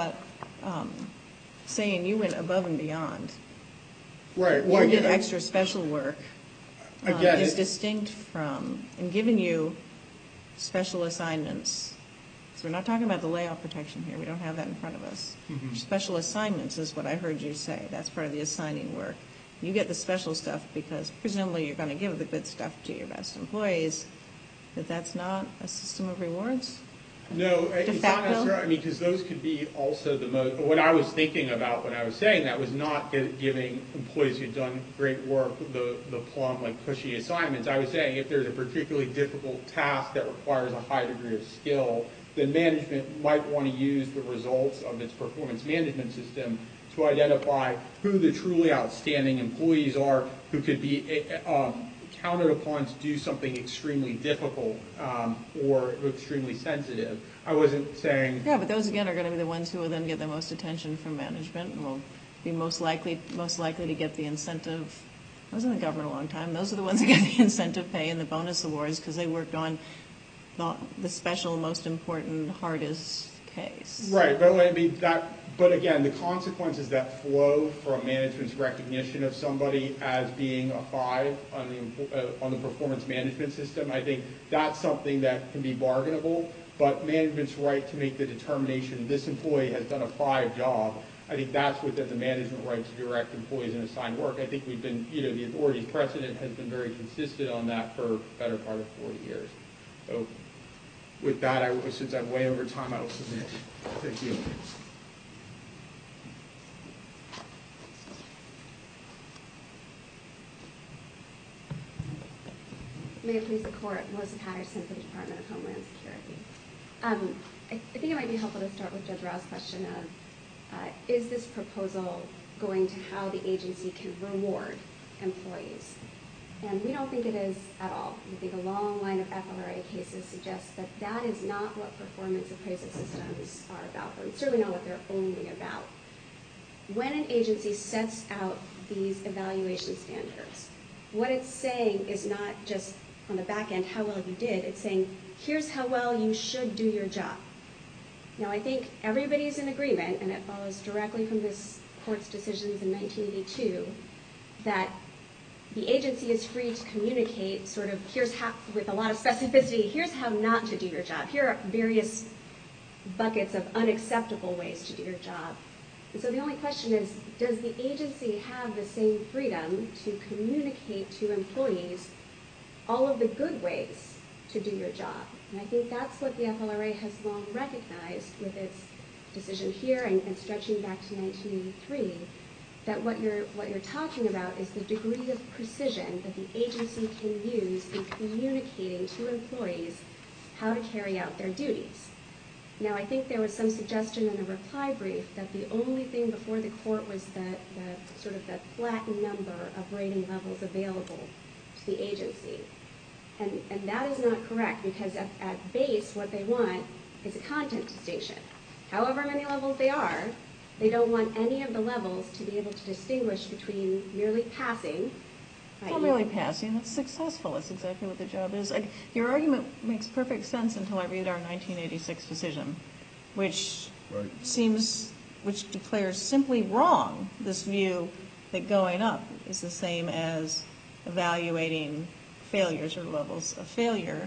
Speaker 3: saying you went above and beyond.
Speaker 6: Right.
Speaker 3: Well, you did extra special work.
Speaker 6: Again,
Speaker 3: is distinct from, and giving you special assignments. So we're not talking about the layoff protection here. We don't have that in front of us.
Speaker 6: Mm-hmm.
Speaker 3: Special assignments is what I heard you say. That's part of the assigning work. You get the special stuff because presumably you're going to give the good stuff to your best employees. That that's not a system of rewards?
Speaker 6: No, it's not necessarily. I mean, because those could be also the most. What I was thinking about when I was saying that was not giving employees who've done great work the plum, like cushy assignments. I was saying if there's a particularly difficult task that requires a high degree of skill, then management might want to use the results of its performance management system to identify who the truly outstanding employees are who could be counted upon to do something extremely difficult or extremely sensitive. I wasn't saying...
Speaker 3: Yeah, but those, again, are going to be the ones who will then get the most attention from management and will be most likely to get the incentive. I was in the government a long time. Those are the ones that get the incentive pay and the bonus awards because they worked on the special, most important, hardest case. Right,
Speaker 6: but I mean But again, the consequences that flow from management's recognition of somebody as being a 5 on the performance management system, I think that's something that can be bargainable. But management's right to make the determination this employee has done a 5 job, I think that's within the management right to direct employees and assign work. I think we've been, the authority's precedent has been very consistent on that for the better part of 40 years. So with that, since I'm way over time, I will submit. Thank you.
Speaker 7: May it please the Court, Melissa Patterson for the Department of Homeland Security. I think it might be helpful to start with Judge Rao's question of, is this proposal going to how the agency can reward employees? And we don't think it is at all. We think a long line of FLRA cases suggests that that is not what performance appraisal systems are about, or it's certainly not what they're only about. When an agency sets out these evaluation standards, what it's saying is not just on the back end how well you did, it's saying here's how well you should do your job. Now I think everybody's in agreement, and it follows directly from this Court's decisions in 1982, that the agency is free to communicate sort of here's how, with a lot of specificity, here's how not to do your job. Here are various buckets of unacceptable ways to do your job. And so the only question is, does the agency have the same freedom to communicate to employees all of the good ways to do your job? And I think that's what the FLRA has long recognized with its decision here and stretching back to 1983, that what you're talking about is the degree of precision that the agency can use in communicating to employees how to carry out their duties. Now, I think there was some suggestion in the reply brief that the only thing before the Court was the sort of the flat number of rating levels available to the agency. And that is not correct, because at base what they want is a content distinction. However many levels they are, they don't want any of the levels to be able to distinguish between merely passing.
Speaker 3: It's not merely passing, it's successful. That's exactly what the job is. Your argument makes perfect sense until I read our 1986 decision, which declares simply wrong this view that going up is the same as evaluating failures or levels of failure,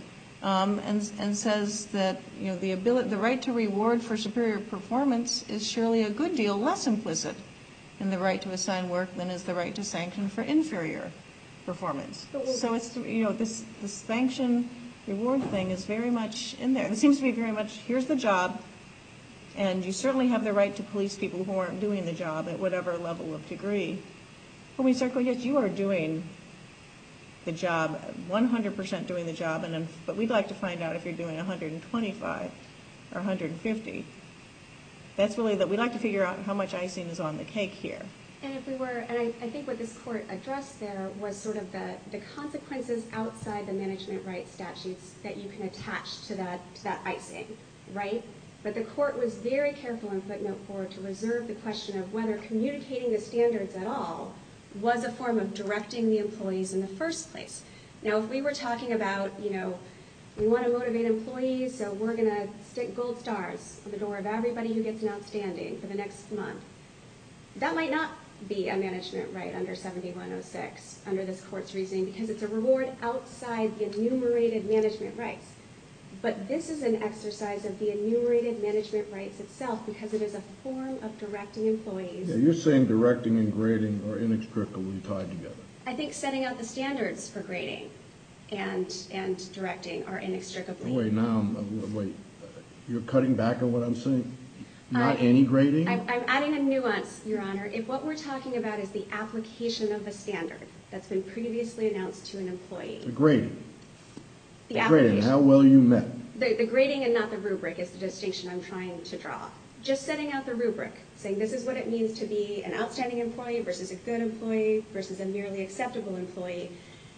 Speaker 3: and says that, you know, the right to reward for superior performance is surely a good deal less implicit in the right to assign work than is the right to sanction for inferior performance. So it's, you know, this sanction reward thing is very much in there. It seems to be very much, here's the job, and you certainly have the right to police people who aren't doing the job at whatever level of degree. When we start going, yes, you are doing the job, 100% doing the job, but we'd like to find out if you're doing 125 or 150. That's really that we'd like to figure out how much icing is on the cake here.
Speaker 7: And if we were, and I think what this court addressed there was sort of the consequences outside the management rights statutes that you can attach to that icing, right? But the court was very careful in footnote 4 to reserve the question of whether communicating the standards at all was a form of directing the employees in the first place. Now, if we were talking about, you know, we want to motivate employees, so we're going to stick gold stars on the door of everybody who gets an outstanding for the next month, that might not be a management right under 7106, under this court's reasoning, because it's a reward outside the enumerated management rights. But this is an exercise of the enumerated management rights itself because it is a form of directing employees.
Speaker 4: Yeah, you're saying directing and grading are inextricably tied together.
Speaker 7: I think setting out the standards for grading and directing are inextricably.
Speaker 4: Wait, you're cutting back on what I'm saying? Not any grading?
Speaker 7: I'm adding a nuance, Your Honor. If what we're talking about is the application of a standard that's been previously announced to an employee.
Speaker 4: The grading.
Speaker 7: The application.
Speaker 4: Grading, how well you met.
Speaker 7: The grading and not the rubric is the distinction I'm trying to draw. Just setting out the rubric, saying this is what it means to be an outstanding employee versus a good employee versus a merely acceptable employee.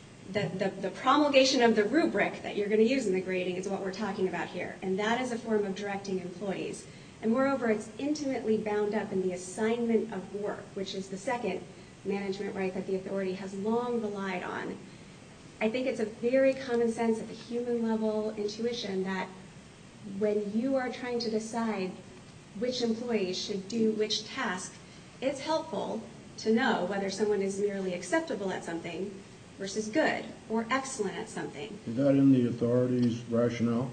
Speaker 7: The promulgation of the rubric that you're going to use in the grading is what we're talking about here. And that is a form of directing employees. And moreover, it's intimately bound up in the assignment of work, which is the second management right that the authority has long relied on. I think it's a very common sense at the human level intuition that when you are trying to decide which employees should do which task, it's helpful to know whether someone is merely acceptable at something versus good or excellent at something.
Speaker 4: Is that in the authority's rationale?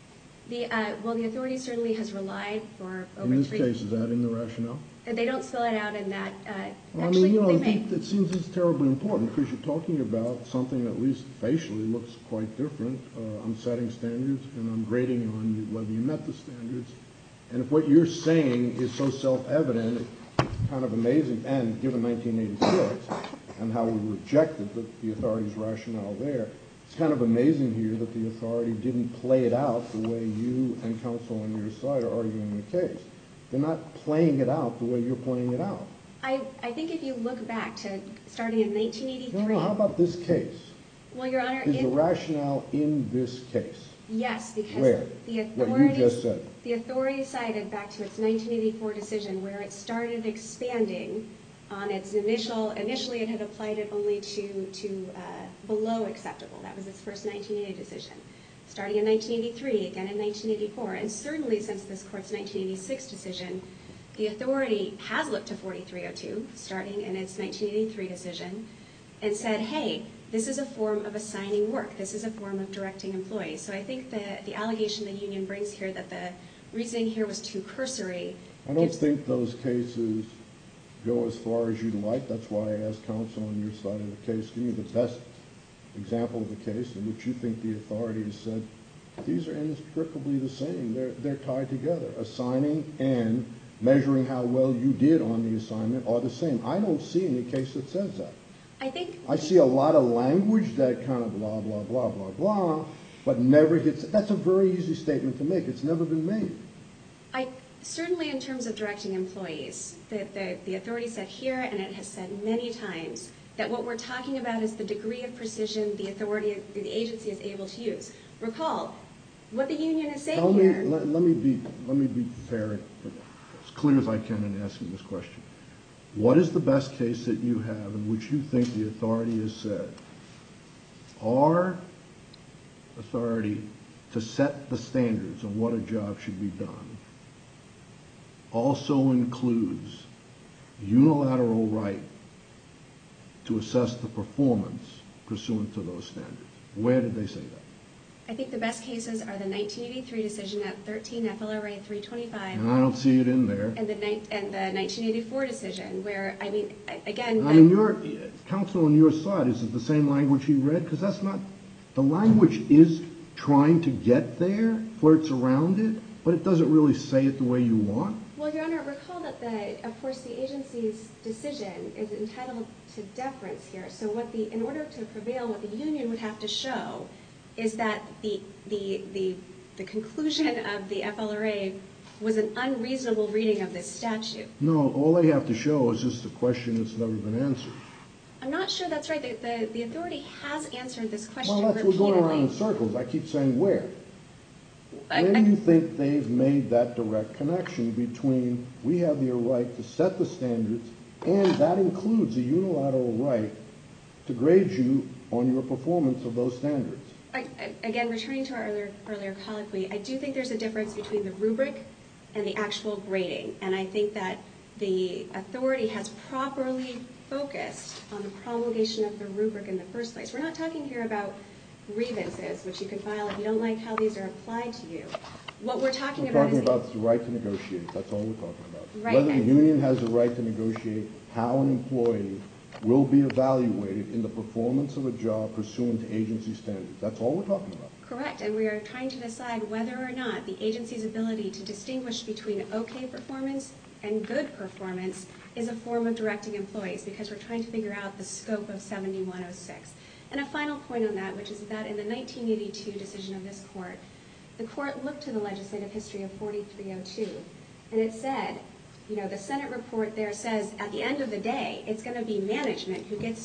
Speaker 7: The authority certainly has relied for over
Speaker 4: In this case, is that in the rationale?
Speaker 7: They don't spell it out in that.
Speaker 4: Well, I mean, I think it seems it's terribly important because you're talking about something that at least facially looks quite different. I'm setting standards and I'm grading on whether you met the standards. And if what you're saying is so self-evident, it's kind of amazing. And given 1986 and how we rejected the authority's rationale there, it's kind of amazing here that the authority didn't play it out the way you and counsel on your side are arguing the case. They're not playing it out the way you're playing it out.
Speaker 7: I think if you look back to starting in 1983.
Speaker 4: No, how about this case?
Speaker 7: Well, Your Honor,
Speaker 4: is the rationale in this case?
Speaker 7: Yes, because
Speaker 4: where? What you just said.
Speaker 7: The authority cited back to its 1984 decision where it started expanding on its initially it had applied it only to below acceptable. That was its first 1980 decision. Starting in 1983, again in 1984, and certainly since this court's 1986 decision, the authority has looked to 4302, starting in its 1983 decision, and said, hey, this is a form of assigning work. This is a form of directing employees. So I think the allegation the union brings here that the reasoning here was too cursory.
Speaker 4: I don't think those cases go as far as you'd like. That's why I asked counsel on your side of the case, give me the best example of the case in which you think the authority has said these are inextricably the same. They're tied together. Assigning and measuring how well you did on the assignment are the same. I don't see any case that says that. I see a lot of language that kind of blah, blah, blah, blah, blah, but never hits. That's a very easy statement to make. It's never been made.
Speaker 7: Certainly in terms of directing employees, the authority said here, and it has said many times, that what we're talking about is the degree of precision the agency is able to use. Recall, what the union is saying here.
Speaker 4: Let me be fair, as clear as I can in asking this question. What is the best case that you have in which you think the authority has said our authority to set the standards of what a job should be done also includes unilateral right to assess the performance pursuant to those standards. Where did they say that?
Speaker 7: I think the best cases are the 1983 decision at 13 FLRA 325.
Speaker 4: And I don't see it in there.
Speaker 7: And the 1984 decision where, I mean, again...
Speaker 4: I mean, your counsel on your side, is it the same language he read? Because that's not, the language is trying to get there, flirts around it, but it doesn't really say it the way you want.
Speaker 7: Well, Your Honor, recall that, of course, the agency's decision is entitled to deference here. So in order to prevail, what the union would have to show is that the conclusion of the FLRA was an unreasonable reading of this statute.
Speaker 4: No, all they have to show is just a question that's never been answered.
Speaker 7: I'm not sure that's right. The authority has answered this question
Speaker 4: Well, that's
Speaker 7: repeatedly.
Speaker 4: we're going around in circles. I keep saying where. Where do you think they've made that direct connection between we have the right to set the standards, and that includes a unilateral right to grade you on your performance of those standards?
Speaker 7: Again, returning to our earlier colloquy, I do think there's a difference between the rubric and the actual grading. And I think that the authority has properly focused on the promulgation of the rubric in the first place. We're not talking here about grievances, which you can file if you don't like how these are applied to you. What we're talking about is...
Speaker 4: We're talking about the right to negotiate. That's all we're talking about.
Speaker 7: Right.
Speaker 4: Whether the union has the right to negotiate how an employee will be evaluated in the performance of a job pursuant to agency standards. That's all we're talking about.
Speaker 7: Correct. And we are trying to decide whether or not the agency's ability to distinguish between okay performance and good performance is a form of directing employees, because we're trying to figure out the scope of 7106. And a final point on that, which is that in the 1982 decision of this court, the court looked to the legislative history of 4302, and it said, you know, the Senate report there says at the end of the day, it's going to be management who gets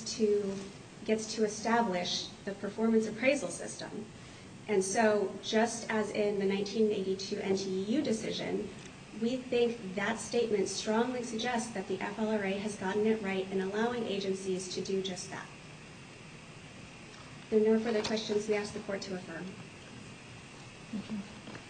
Speaker 7: to establish the performance appraisal system. And so just as in the 1982 NTEU decision, we think that statement strongly suggests that the FLRA has gotten it right in allowing agencies to do just that. If there are no further questions, we ask the court to affirm.
Speaker 3: Thank you.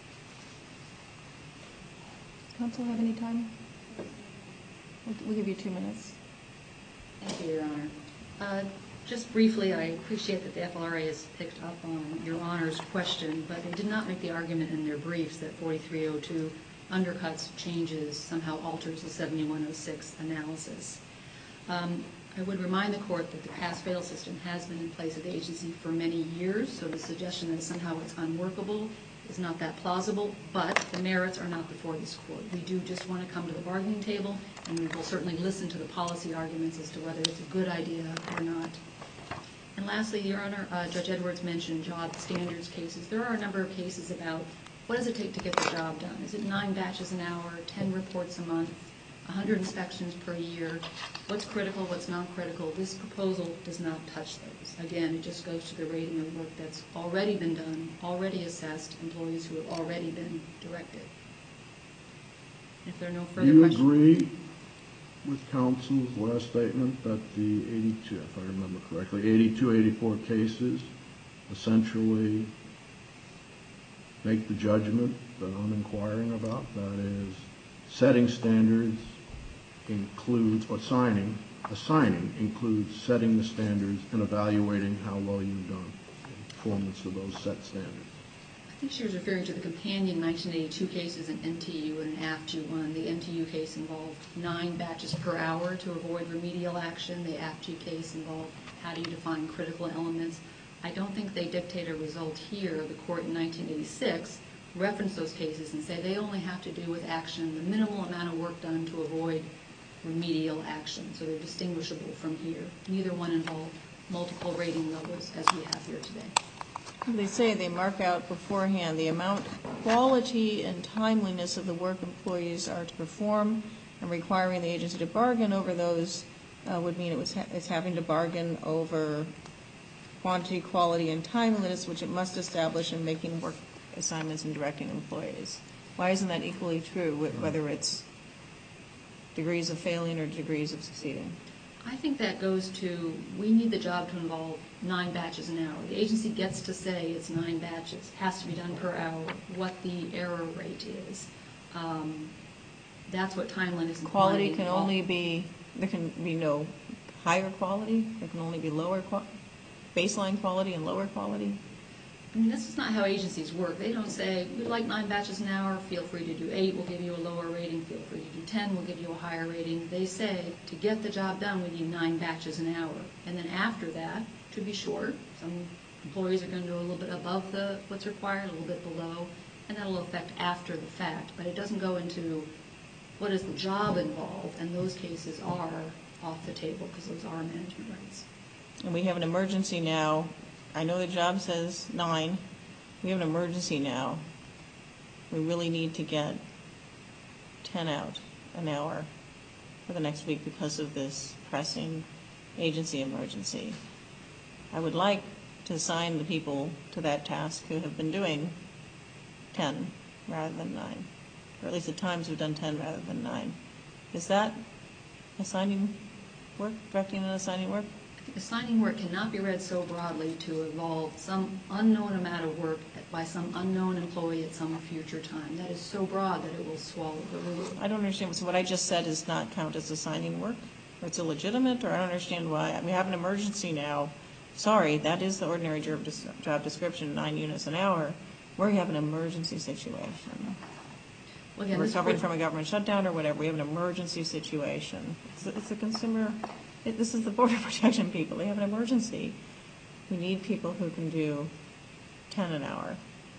Speaker 3: Does counsel have any time? We'll give you 2 minutes.
Speaker 2: Thank you, Your Honor. Just briefly, I appreciate that the FLRA has picked up on Your Honor's question, but they did not make the argument in their briefs that 4302 undercuts, changes, somehow alters the 7106 analysis. I would remind the court that the pass-fail system has been in place at the agency for many years, so the suggestion that somehow it's unworkable is not that plausible, but the merits are not before this court. We do just want to come to the bargaining table, and we will certainly listen to the policy arguments as to whether it's a good idea or not. And lastly, Your Honor, Judge Edwards mentioned job standards cases. There are a number of cases about what does it take to get the job done. Is it 9 batches an hour, 10 reports a month, 100 inspections per year? What's critical, what's non-critical? This proposal does not touch those. Again, it just goes to the rating of work that's already been done, already assessed, employees who have already been directed. If there are no further questions.
Speaker 4: Do you agree with counsel's last statement that the 82, if I remember correctly, 82, 84 cases essentially make the judgment that I'm inquiring about? That is, setting standards includes, or assigning includes setting the standards and evaluating how well you've done in performance of those set standards.
Speaker 2: I think she was referring to the companion 1982 cases in NTU and an AFTU one. The NTU case involved 9 batches per hour to avoid remedial action. The AFTU case involved how do you define critical elements. I don't think they dictate a result here. The court in 1986 referenced those cases and say they only have to do with action, the minimal amount of work done to avoid remedial action. So they're distinguishable from here. Neither one involved multiple rating levels as we have here today.
Speaker 3: They say they mark out beforehand the amount, quality, and timeliness of the work employees are to perform, and requiring the agency to bargain over those would mean it's having to bargain over quantity, quality, and timeliness, which it must establish in making work assignments and directing employees. Why isn't that equally true, whether it's degrees of failing or degrees of succeeding?
Speaker 2: I think that goes to, we need the job to involve 9 batches an hour. The agency gets to say it's 9 batches, has to be done per hour, what the error rate is. That's what timeliness and
Speaker 3: quality
Speaker 2: quantity
Speaker 3: can only be, there can be no higher quality? There can only be baseline quality and lower quality?
Speaker 2: I mean, this is not how agencies work. They don't say, we'd like 9 batches an hour, feel free to do 8, we'll give you a lower rating, feel free to do 10, we'll give you a higher rating. They say, to get the job done, we need 9 batches an hour. And then after that, to be short, some employees are going to do a little bit above what's required, a little bit below, and that'll affect after the fact. But it doesn't go into what is the job involved, and those cases are off the table because those are management rights.
Speaker 3: And we have an emergency now. I know the job says 9. We have an emergency now. We really need to get 10 out an hour for the next week because of this pressing agency emergency. I would like to assign the people to that task who have been doing 10 rather than 9, or at least at times we've done 10 rather than 9. Is that assigning work, directing and assigning work?
Speaker 2: Assigning work cannot be read so broadly to involve some unknown amount of work by some unknown employee at some future time. That is so broad that it will swallow the rule.
Speaker 3: I don't understand. So what I just said does not count as assigning work? Or it's illegitimate? Or I don't understand why. We have an emergency now. Sorry, that is the ordinary job description, 9 units an hour. We have an emergency situation.
Speaker 2: Well, again,
Speaker 3: we're recovering from a government shutdown or whatever. We have an emergency situation. It's a consumer. This is the Border Protection people. They have an emergency. We need people who can do 10 an hour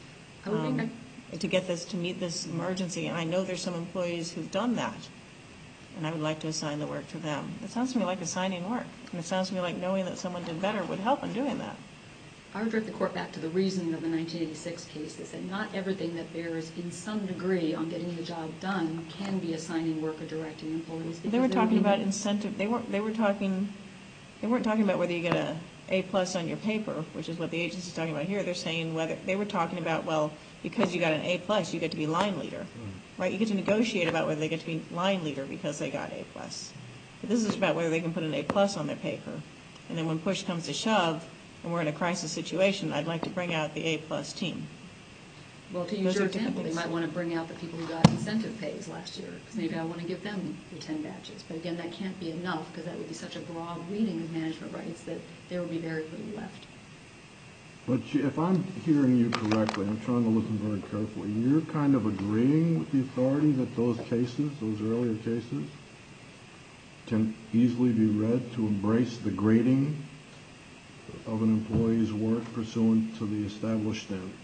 Speaker 3: to get this, to meet this emergency. And I know there's some employees who've done that, and I would like to assign the work to them. It sounds to me like assigning work, and it sounds to me like knowing that someone did better would help in doing that.
Speaker 2: I would direct the court back to the reasoning of the 1986 case that said not everything that bears in some degree on getting the job done can be assigning work or directing employees.
Speaker 3: They were talking about incentive. They weren't talking about whether you get a A+ on your paper, which is what the agency's talking about here. They're saying whether they were talking about, well, because you got an A+, you get to be line leader, right? You get to negotiate about whether they get to be line leader because they got A+. But this is about whether they can put an A+ on their paper, and then when push comes to shove, and we're in a crisis situation, I'd like to bring out the A+ team.
Speaker 2: Well, to use your example, they might want to bring out the people who got incentive pays last year, because maybe I want to give them the 10 batches. But again, that can't be enough, because that would be such a broad reading of management rights that there would be very little left.
Speaker 4: But if I'm hearing you correctly, I'm trying to listen very carefully, you're kind of agreeing with the authority that those cases, those earlier cases, can easily be read to embrace the grading of an employee's work pursuant to the established standards.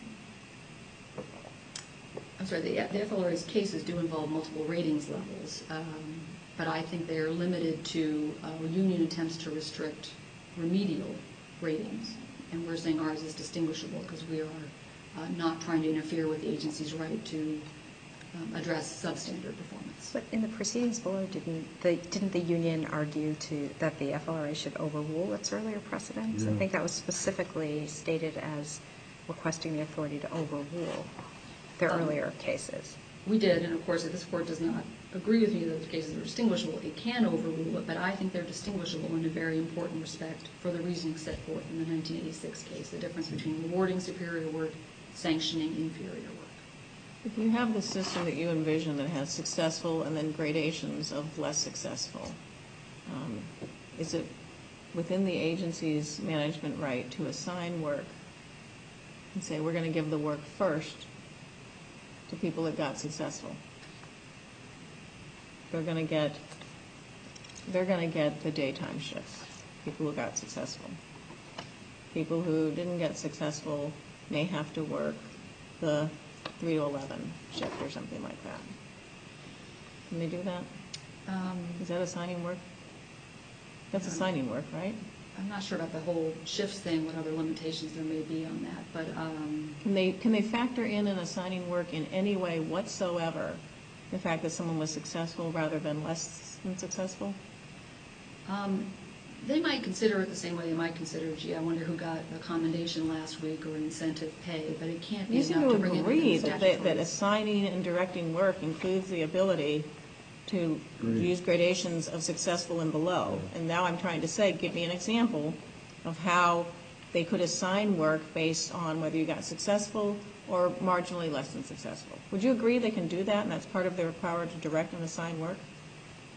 Speaker 2: I'm sorry, the FLRA's cases do involve multiple ratings levels, but I think they are limited to union attempts to restrict remedial ratings. And we're saying ours is distinguishable because we are not trying to interfere with the agency's right to address substandard performance.
Speaker 5: But in the proceedings below, didn't the union argue that the FLRA should overrule its earlier precedents? Yeah. I think that was specifically stated as requesting the authority to overrule their earlier cases.
Speaker 2: We did, and of course, if this court does not agree with me that those cases are distinguishable, it can overrule it, but I think they're distinguishable in a very important respect for the reasoning set forth in the 1986 case, the difference between rewarding superior work, sanctioning inferior work.
Speaker 3: If you have the system that you envision that has successful and then gradations of less successful, is it within the agency's management right to assign work and say we're going to give the work first to people that got successful? They're going to get the daytime shifts, people who got successful. People who didn't get successful may have to work the 3 to 11 shift or something like that. Can they do that? Is that assigning work? That's assigning work, right?
Speaker 2: I'm not sure about the whole shifts thing, what other limitations there may be on that, but
Speaker 3: can they factor in assigning work in any way whatsoever the fact that someone was successful rather than less than successful?
Speaker 2: They might consider it the same way they might consider, gee, I wonder who got a commendation last week or incentive pay, but it can't be enough to bring it within the statutory. You seem to agree that assigning and directing work includes the ability to use gradations of successful and below. And now I'm trying to say, give me an example of how they could assign work based on whether you got successful or marginally less than successful. Would you agree they can do that and that's part of their power to direct and assign work?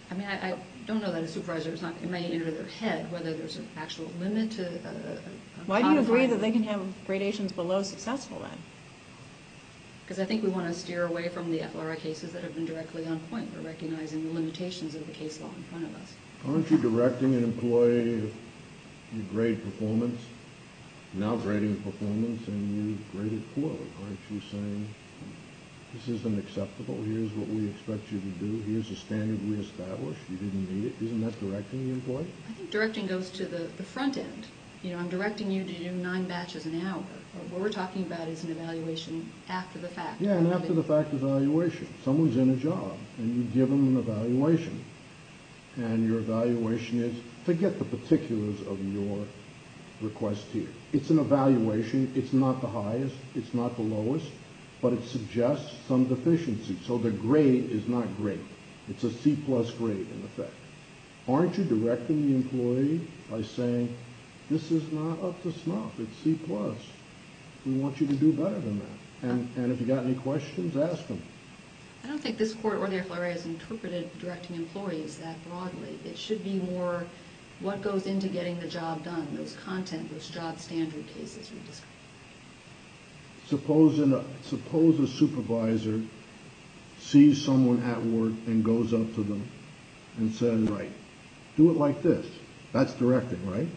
Speaker 2: I mean, I don't know that a supervisor is not, it may enter their head whether there's an actual limit to a
Speaker 3: Why do you agree
Speaker 2: codified-
Speaker 3: that they can have gradations below successful then?
Speaker 2: Because I think we want to steer away from the FLRA cases that have been directly on point. We're recognizing the limitations of the case law in front of us.
Speaker 4: Aren't you directing an employee if you grade performance, now grading performance, and you grade it poorly? Aren't you saying, this isn't acceptable, here's what we expect you to do, here's the standard we established, you didn't meet it? Isn't that directing the employee?
Speaker 2: I think directing goes to the front end. You know, I'm directing you to do 9 batches an hour. What we're talking about is an evaluation after the fact.
Speaker 4: Yeah, and after the fact evaluation. Someone's in a job, and you give them an evaluation, and your evaluation is, forget the particulars of your request here. It's an evaluation. It's not the highest. It's not the lowest. But it suggests some deficiency. So the grade is not great. It's a C+ grade, in effect. Aren't you directing the employee by saying, this is not up to snuff. It's C+. We want you to do better than that. And if you got any questions, ask them.
Speaker 2: I don't think this court or the FLRA has interpreted directing employees that broadly. It should be more what goes into getting the job done, those content, those job standard cases we discussed.
Speaker 4: Suppose a supervisor sees someone at work and goes up to them and says, right, do it like this. That's directing, right?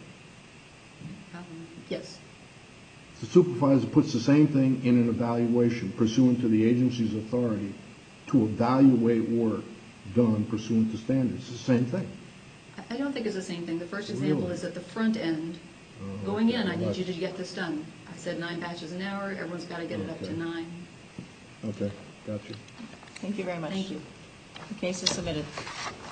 Speaker 2: Yes.
Speaker 4: The supervisor puts the same thing in an evaluation pursuant to the agency's authority to evaluate work done pursuant to standards. It's the same thing.
Speaker 2: I don't think it's the same thing. The first example is at the front end. Going in, I need you to get this done. I said 9 batches an hour. Everyone's got to get it up to 9.
Speaker 4: Okay, gotcha.
Speaker 3: Thank you very much.
Speaker 2: Thank you.
Speaker 3: The case is submitted.